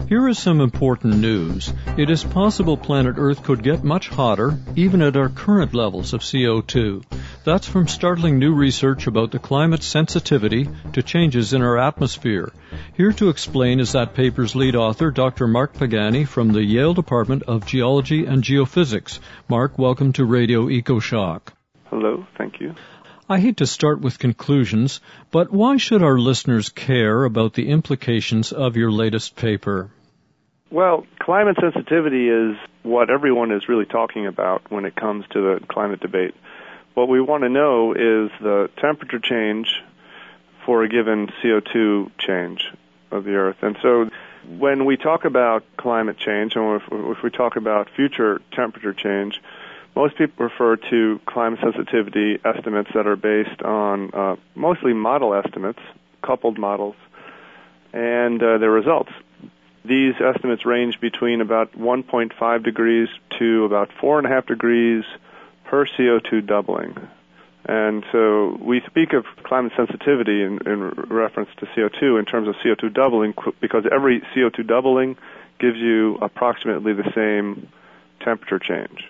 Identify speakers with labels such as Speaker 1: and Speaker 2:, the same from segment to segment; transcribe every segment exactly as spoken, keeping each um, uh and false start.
Speaker 1: Here is some important news. It is possible planet Earth could get much hotter, even at our current levels of C O two. That's from startling new research about the climate's sensitivity to changes in our atmosphere. Here to explain is that paper's lead author, Doctor Mark Pagani from the Yale Department of Geology and Geophysics. Mark, welcome to Radio EcoShock.
Speaker 2: Hello, thank you.
Speaker 1: I hate to start with conclusions, but why should our listeners care about the implications of your latest paper?
Speaker 2: Well, climate sensitivity is what everyone is really talking about when it comes to the climate debate. What we want to know is the temperature change for a given C O two change of the Earth. And so when we talk about climate change, and if, if we talk about future temperature change, most people refer to climate sensitivity estimates that are based on uh, mostly model estimates, coupled models, and uh, their results. These estimates range between about one point five degrees to about four point five degrees per C O two doubling. And so we speak of climate sensitivity in, in reference to C O two in terms of C O two doubling because every C O two doubling gives you approximately the same temperature change.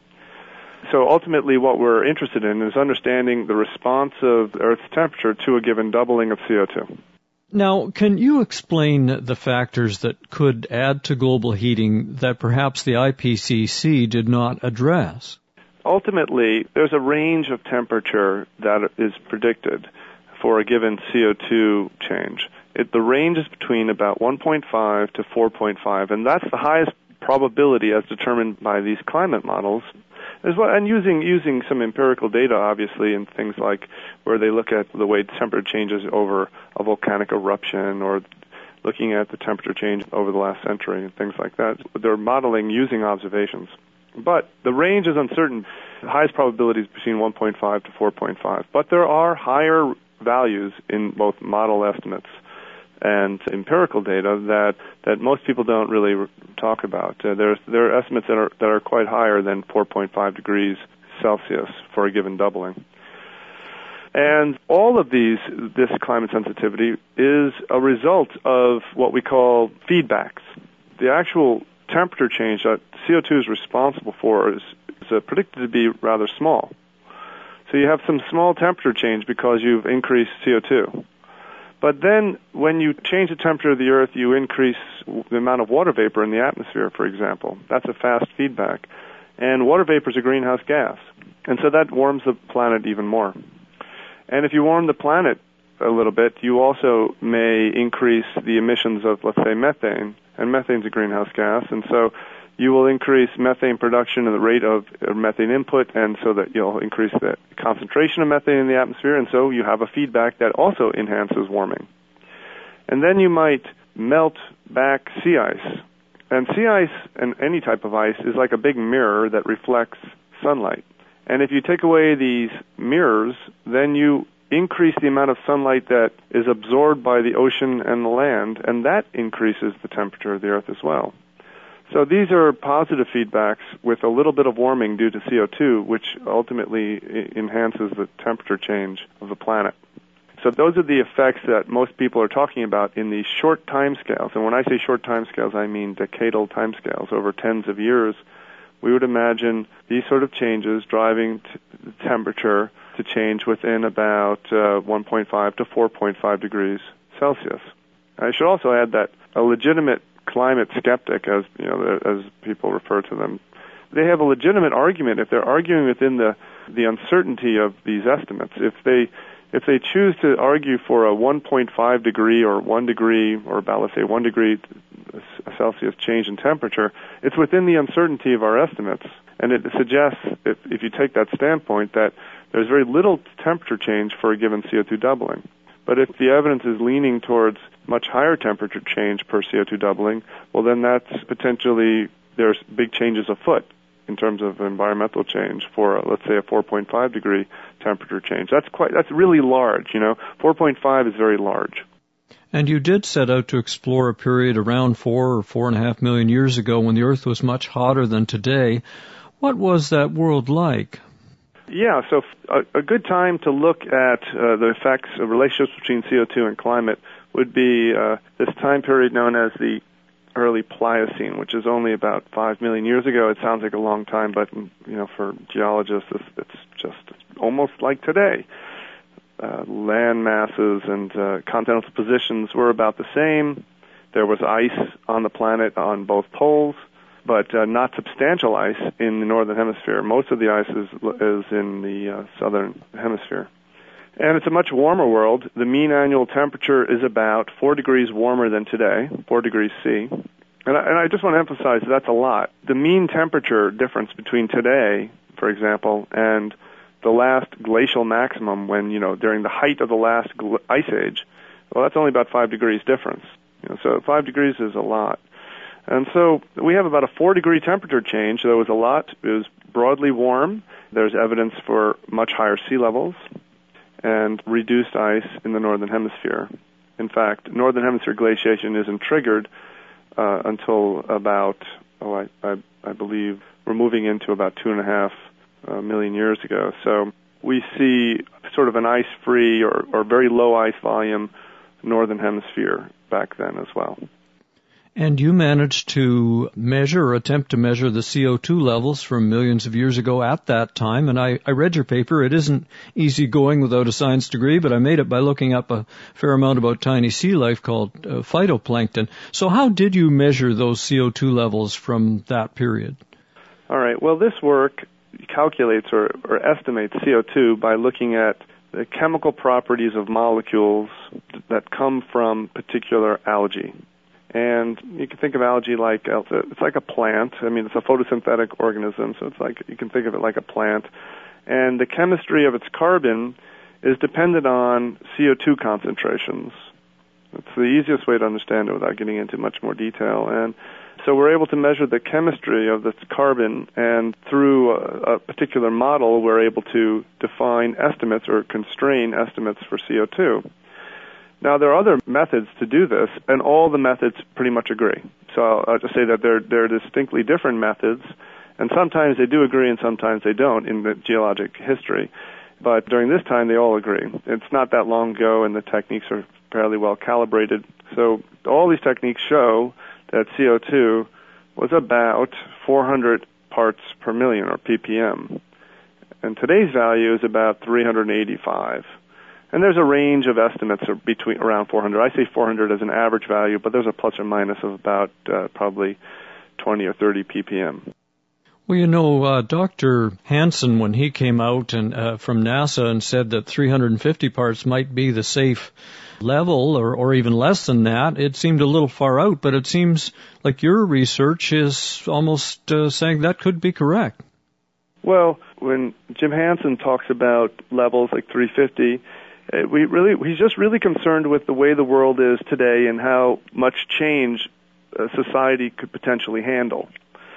Speaker 2: So ultimately what we're interested in is understanding the response of Earth's temperature to a given doubling of C O two.
Speaker 1: Now, can you explain the factors that could add to global heating that perhaps the I P C C did not address?
Speaker 2: Ultimately, there's a range of temperature that is predicted for a given C O two change. It, the range is between about one point five to four point five, and that's the highest probability as determined by these climate models. As well, and using using some empirical data, obviously, and things like where they look at the way temperature changes over a volcanic eruption or looking at the temperature change over the last century and things like that. They're modeling using observations. But the range is uncertain. The highest probability is between one point five to four point five. But there are higher values in both model estimates and empirical data that, that most people don't really talk about. Uh, there, there are estimates that are, that are quite higher than four point five degrees Celsius for a given doubling. And all of these, this climate sensitivity is a result of what we call feedbacks. The actual temperature change that C O two is responsible for is, is uh, predicted to be rather small. So you have some small temperature change because you've increased C O two. But then when you change the temperature of the Earth, you increase the amount of water vapor in the atmosphere, for example. That's a fast feedback. And water vapor is a greenhouse gas. And so that warms the planet even more. And if you warm the planet a little bit, you also may increase the emissions of, let's say, methane. And methane's a greenhouse gas. And so you will increase methane production at the rate of methane input, and so that you'll increase the concentration of methane in the atmosphere, and so you have a feedback that also enhances warming. And then you might melt back sea ice. And sea ice, and any type of ice, is like a big mirror that reflects sunlight. And if you take away these mirrors, then you increase the amount of sunlight that is absorbed by the ocean and the land, and that increases the temperature of the Earth as well. So these are positive feedbacks with a little bit of warming due to C O two, which ultimately enhances the temperature change of the planet. So those are the effects that most people are talking about in these short timescales. And when I say short timescales, I mean decadal timescales over tens of years. We would imagine these sort of changes driving t- temperature to change within about uh, one point five to four point five degrees Celsius. I should also add that a legitimate climate skeptic, as you know, as people refer to them, they have a legitimate argument if they're arguing within the the uncertainty of these estimates. If they if they choose to argue for a one point five degree or one degree or about, let's say, one degree Celsius change in temperature, it's within the uncertainty of our estimates, and it suggests, if, if you take that standpoint, that there's very little temperature change for a given C O two doubling. But if the evidence is leaning towards much higher temperature change per C O two doubling, well, then that's potentially, there's big changes afoot in terms of environmental change for, let's say, a four point five degree temperature change. That's quite, that's really large, you know. four point five is very large.
Speaker 1: And you did set out to explore a period around four or four and a half million years ago when the Earth was much hotter than today. What was that world like?
Speaker 2: Yeah, so a, a good time to look at uh, the effects of relationships between C O two and climate would be uh, this time period known as the early Pliocene, which is only about five million years ago. It sounds like a long time, but you know, for geologists, it's, it's just almost like today. Uh, land masses and uh, continental positions were about the same. There was ice on the planet on both poles, but uh, not substantial ice in the northern hemisphere. Most of the ice is, is in the uh, southern hemisphere. And it's a much warmer world. The mean annual temperature is about four degrees warmer than today, four degrees C. And I, and I just want to emphasize that that's a lot. The mean temperature difference between today, for example, and the last glacial maximum when, you know, during the height of the last gl- ice age, well, that's only about five degrees difference. You know, so five degrees is a lot. And so we have about a four-degree temperature change. There was a lot. It was broadly warm. There's evidence for much higher sea levels and reduced ice in the northern hemisphere. In fact, northern hemisphere glaciation isn't triggered uh, until about, oh, I, I, I believe we're moving into about two and a half uh, million years ago. So we see sort of an ice-free or, or very low ice volume northern hemisphere back then as well.
Speaker 1: And you managed to measure or attempt to measure the C O two levels from millions of years ago at that time. And I, I read your paper. It isn't easy going without a science degree, but I made it by looking up a fair amount about tiny sea life called uh, phytoplankton. So how did you measure those C O two levels from that period?
Speaker 2: All right. Well, this work calculates or, or estimates C O two by looking at the chemical properties of molecules that come from particular algae. And you can think of algae like, it's like a plant. I mean, it's a photosynthetic organism, so it's like, you can think of it like a plant. And the chemistry of its carbon is dependent on C O two concentrations. It's the easiest way to understand it without getting into much more detail. And so we're able to measure the chemistry of this carbon, and through a, a particular model, we're able to define estimates or constrain estimates for C O two. Now, there are other methods to do this, and all the methods pretty much agree. So I'll just say that they're, they're distinctly different methods, and sometimes they do agree and sometimes they don't in the geologic history. But during this time, they all agree. It's not that long ago, and the techniques are fairly well calibrated. So all these techniques show that C O two was about four hundred parts per million, or p p m. And today's value is about three hundred eighty-five. And there's a range of estimates of between around four hundred. I say four hundred as an average value, but there's a plus or minus of about uh, probably twenty or thirty p p m.
Speaker 1: Well, you know, uh, Doctor Hansen, when he came out and uh, from NASA and said that three hundred fifty parts might be the safe level, or, or even less than that, it seemed a little far out, but it seems like your research is almost uh, saying that could be correct.
Speaker 2: Well, when Jim Hansen talks about levels like three hundred fifty, we really, he's just really concerned with the way the world is today and how much change uh, society could potentially handle.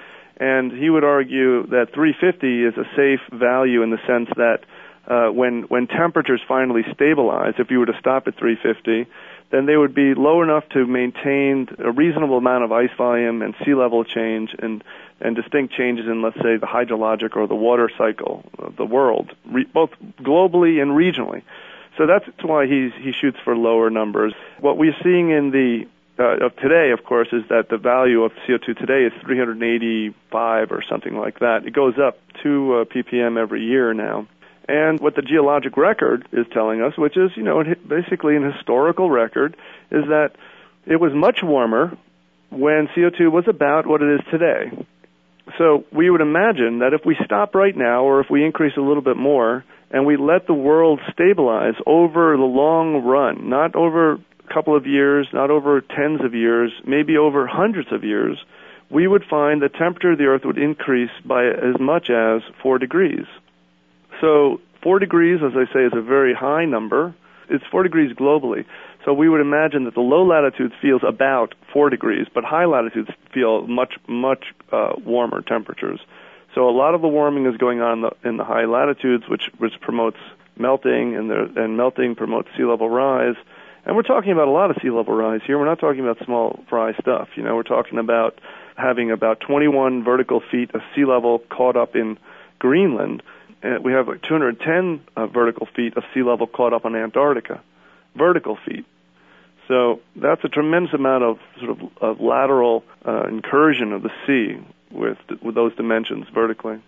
Speaker 2: And he would argue that three hundred fifty is a safe value in the sense that uh, when when temperatures finally stabilize, if you were to stop at three hundred fifty, then they would be low enough to maintain a reasonable amount of ice volume and sea level change and and distinct changes in, let's say, the hydrologic or the water cycle of the world, re- both globally and regionally. So that's why he's, he shoots for lower numbers. What we're seeing in the uh, of today, of course, is that the value of C O two today is three hundred eighty-five or something like that. It goes up two uh, p p m every year now. And what the geologic record is telling us, which is, you know, basically an historical record, is that it was much warmer when C O two was about what it is today. So we would imagine that if we stop right now, or if we increase a little bit more, and we let the world stabilize over the long run, not over a couple of years, not over tens of years, maybe over hundreds of years, we would find the temperature of the Earth would increase by as much as four degrees. So four degrees, as I say, is a very high number. It's four degrees globally. So we would imagine that the low latitudes feels about four degrees, but high latitudes feel much, much uh, warmer temperatures. So a lot of the warming is going on in the, in the high latitudes, which, which promotes melting, and, the, and melting promotes sea level rise. And we're talking about a lot of sea level rise here. We're not talking about small fry stuff. You know, we're talking about having about twenty-one vertical feet of sea level caught up in Greenland. And we have like two hundred ten uh, vertical feet of sea level caught up on Antarctica. Vertical feet. So that's a tremendous amount of sort of, of lateral uh, incursion of the sea with, with those dimensions vertically.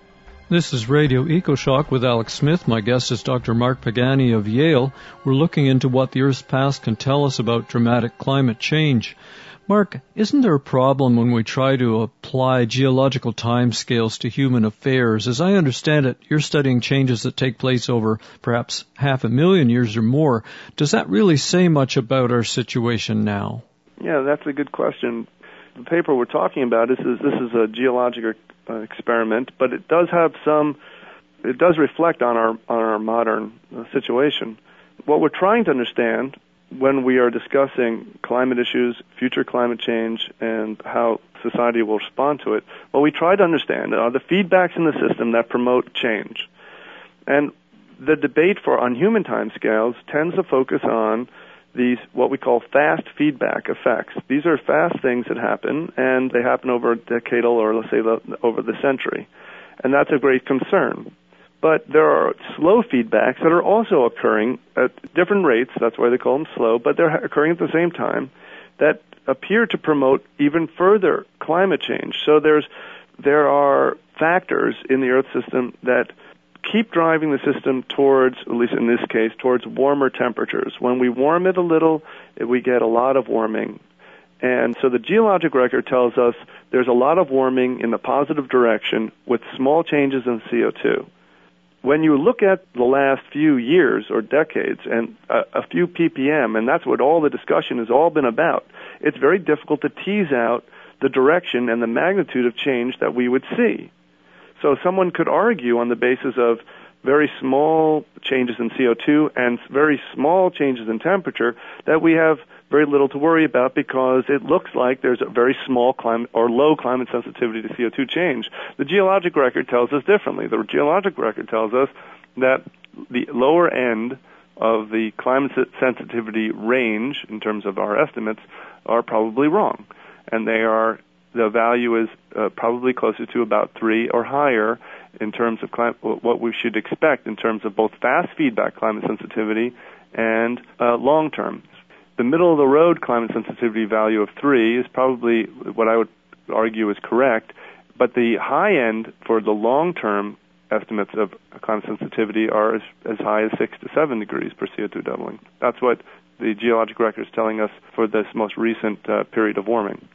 Speaker 1: This is Radio EcoShock with Alex Smith. My guest is Doctor Mark Pagani of Yale. We're looking into what the Earth's past can tell us about dramatic climate change. Mark, isn't there a problem when we try to apply geological timescales to human affairs? As I understand it, you're studying changes that take place over perhaps half a million years or more. Does that really say much about our situation now?
Speaker 2: Yeah, that's a good question. The paper we're talking about is, is this is a geologic uh, experiment, but it does have some, it does reflect on our on our modern uh, situation. What we're trying to understand when we are discussing climate issues, future climate change, and how society will respond to it, what we try to understand are the feedbacks in the system that promote change. And the debate for on human timescales tends to focus on these, what we call fast feedback effects. These are fast things that happen, and they happen over a decadal or, let's say, over the century. And that's a great concern. But there are slow feedbacks that are also occurring at different rates. That's why they call them slow, but they're occurring at the same time that appear to promote even further climate change. So there's there are factors in the Earth system that keep driving the system towards, at least in this case, towards warmer temperatures. When we warm it a little, we get a lot of warming. And so the geologic record tells us there's a lot of warming in the positive direction with small changes in C O two. When you look at the last few years or decades and a, a few P P M, and that's what all the discussion has all been about, it's very difficult to tease out the direction and the magnitude of change that we would see. So someone could argue on the basis of very small changes in C O two and very small changes in temperature that we have very little to worry about because it looks like there's a very small climate or low climate sensitivity to C O two change. The geologic record tells us differently. The geologic record tells us that the lower end of the climate sensitivity range in terms of our estimates are probably wrong. And they are, the value is uh, probably closer to about three or higher in terms of clim- what we should expect in terms of both fast feedback climate sensitivity and uh, long-term. The middle-of-the-road climate sensitivity value of three is probably what I would argue is correct, but the high end for the long-term estimates of climate sensitivity are as, as high as six to seven degrees per C O two doubling. That's what the geologic record is telling us for this most recent uh, period of warming.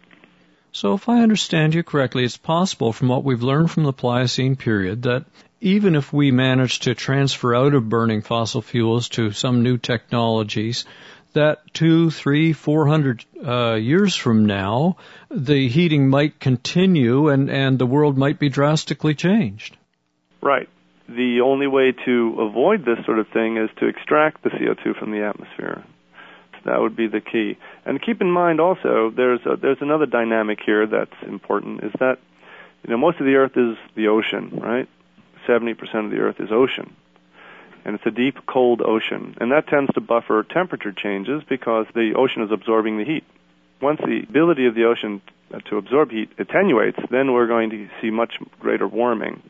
Speaker 1: So if I understand you correctly, it's possible from what we've learned from the Pliocene period that even if we manage to transfer out of burning fossil fuels to some new technologies, that two, three, four hundred uh, years from now, the heating might continue and, and the world might be drastically changed.
Speaker 2: Right. The only way to avoid this sort of thing is to extract the C O two from the atmosphere. That would be the key. And keep in mind also, there's a, there's another dynamic here that's important, is that, you know, most of the Earth is the ocean, right? seventy percent of the Earth is ocean. And it's a deep, cold ocean. And that tends to buffer temperature changes because the ocean is absorbing the heat. Once the ability of the ocean to absorb heat attenuates, then we're going to see much greater warming.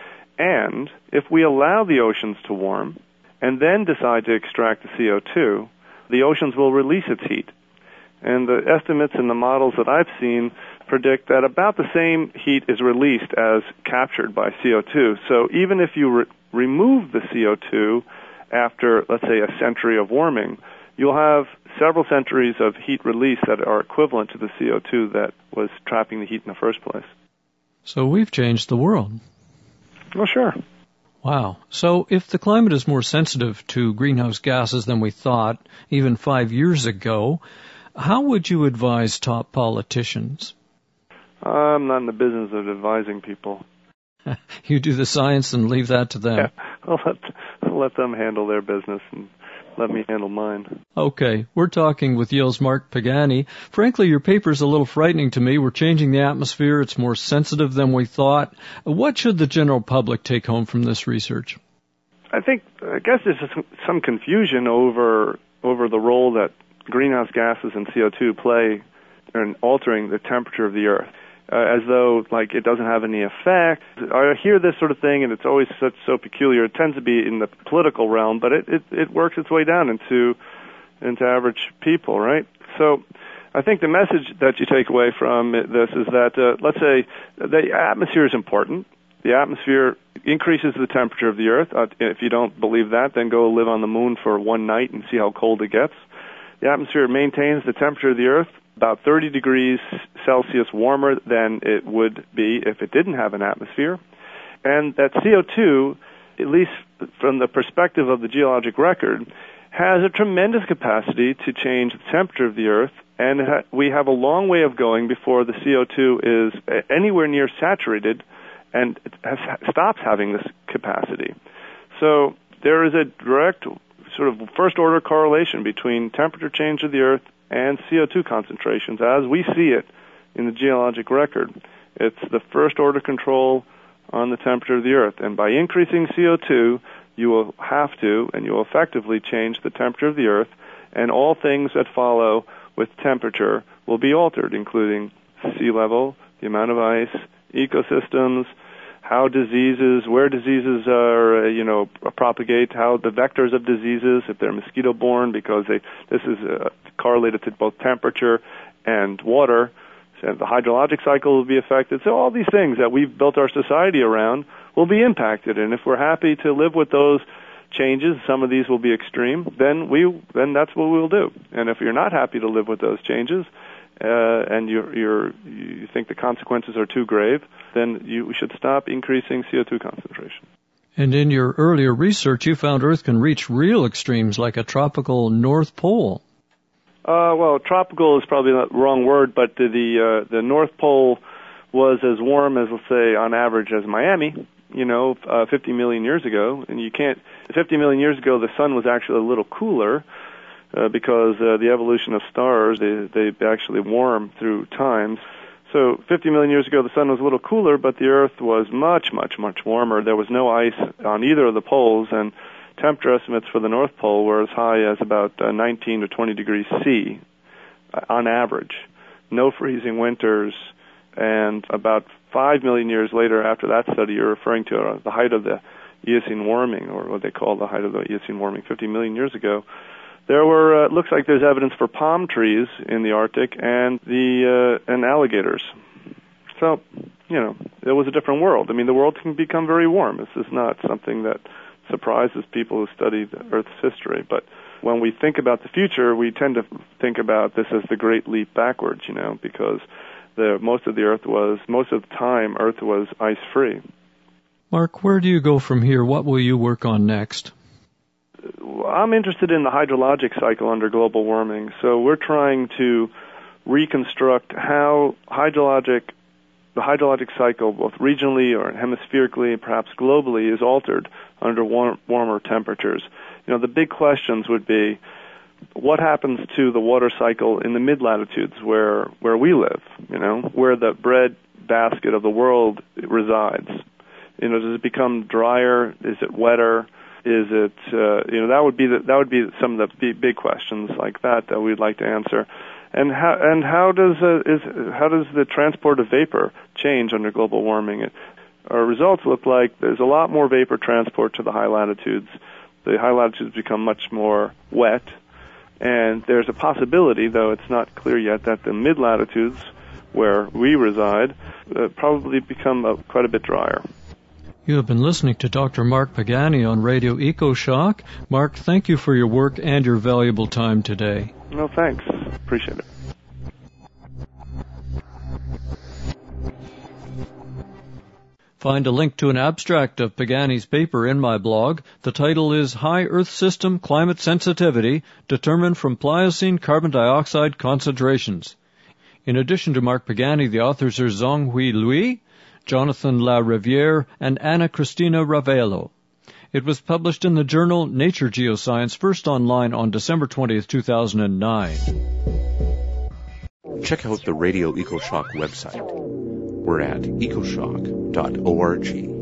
Speaker 2: And if we allow the oceans to warm and then decide to extract the C O two, the oceans will release its heat. And the estimates and the models that I've seen predict that about the same heat is released as captured by C O two. So even if you re- remove the C O two after, let's say, a century of warming, you'll have several centuries of heat release that are equivalent to the C O two that was trapping the heat in the first place.
Speaker 1: So we've changed the world.
Speaker 2: Well, sure.
Speaker 1: Wow. So if the climate is more sensitive to greenhouse gases than we thought even five years ago, how would you advise top politicians?
Speaker 2: I'm not in the business of advising people.
Speaker 1: You do the science and leave that to them.
Speaker 2: Yeah, I'll let, I'll let them handle their business and let me handle mine.
Speaker 1: Okay, we're talking with Yale's Mark Pagani. Frankly, your paper's a little frightening to me. We're changing the atmosphere. It's more sensitive than we thought. What should the general public take home from this research?
Speaker 2: I think, I guess there's some confusion over over the role that greenhouse gases and C O two play in altering the temperature of the Earth. Uh, as though, like, it doesn't have any effect. I hear this sort of thing, and it's always such so peculiar. It tends to be in the political realm, but it, it, it works its way down into into average people, right? So I think the message that you take away from this is that, uh, let's say, the atmosphere is important. The atmosphere increases the temperature of the Earth. Uh, if you don't believe that, then go live on the moon for one night and see how cold it gets. The atmosphere maintains the temperature of the Earth about thirty degrees Celsius warmer than it would be if it didn't have an atmosphere. And that C O two, at least from the perspective of the geologic record, has a tremendous capacity to change the temperature of the Earth, and it ha- we have a long way of going before the C O two is anywhere near saturated and it has, stops having this capacity. So there is a direct sort of first-order correlation between temperature change of the Earth and C O two concentrations as we see it in the geologic record. It's the first-order control on the temperature of the Earth. And by increasing C O two, you will have to, and you will effectively change the temperature of the Earth, and all things that follow with temperature will be altered, including sea level, the amount of ice, ecosystems, how diseases, where diseases are, uh, you know, propagate, how the vectors of diseases, if they're mosquito-borne, because they, this is uh, correlated to both temperature and water, so the hydrologic cycle will be affected. So all these things that we've built our society around will be impacted, and if we're happy to live with those changes, some of these will be extreme, then we then that's what we'll do. And if you're not happy to live with those changes, uh, and you're, you're, you think the consequences are too grave, then you should stop increasing C O two concentration.
Speaker 1: And in your earlier research, you found Earth can reach real extremes like a tropical North Pole.
Speaker 2: Uh, well, tropical is probably the wrong word, but the the, uh, the North Pole was as warm as, let's say, on average as Miami, you know, uh, fifty million years ago. And you can't, fifty million years ago, the sun was actually a little cooler uh, because uh, the evolution of stars, they, they actually warm through time. So fifty million years ago, the sun was a little cooler, but the Earth was much, much, much warmer. There was no ice on either of the poles, and temperature estimates for the North Pole were as high as about uh, nineteen to twenty degrees C uh, on average. No freezing winters, and about five million years later, after that study, you're referring to uh, the height of the Eocene warming, or what they call the height of the Eocene warming, fifty million years ago. There were, uh, looks like there's evidence for palm trees in the Arctic and the uh, and alligators. So, you know, it was a different world. I mean, the world can become very warm. This is not something that surprises people who study the Earth's history. But when we think about the future, we tend to think about this as the great leap backwards, you know, because the most of the Earth was, most of the time, Earth was ice-free.
Speaker 1: Mark, where do you go from here? What will you work on next?
Speaker 2: I'm interested in the hydrologic cycle under global warming. So we're trying to reconstruct how hydrologic, the hydrologic cycle, both regionally or hemispherically, perhaps globally, is altered under warm, warmer temperatures. You know, the big questions would be, what happens to the water cycle in the mid-latitudes where, where we live, you know, where the bread basket of the world resides? You know, does it become drier? Is it wetter? Is it, uh, you know, that would be the, that would be some of the big, big questions like that that we'd like to answer. And how and how does uh, is how does the transport of vapor change under global warming? It, our results look like there's a lot more vapor transport to the high latitudes. The high latitudes become much more wet, and there's a possibility, though it's not clear yet, that the mid latitudes where we reside uh, probably become uh, quite a bit drier.
Speaker 1: You have been listening to Doctor Mark Pagani on Radio EcoShock. Mark, thank you for your work and your valuable time today.
Speaker 2: No, thanks. Appreciate it.
Speaker 1: Find a link to an abstract of Pagani's paper in my blog. The title is High Earth System Climate Sensitivity Determined from Pliocene Carbon Dioxide Concentrations. In addition to Mark Pagani, the authors are Zhonghui Liu, Jonathan La Riviere, and Anna Cristina Ravello. It was published in the journal Nature Geoscience, first online on December twentieth, two thousand nine.
Speaker 3: Check out the Radio EcoShock website. We're at ecoshock dot org.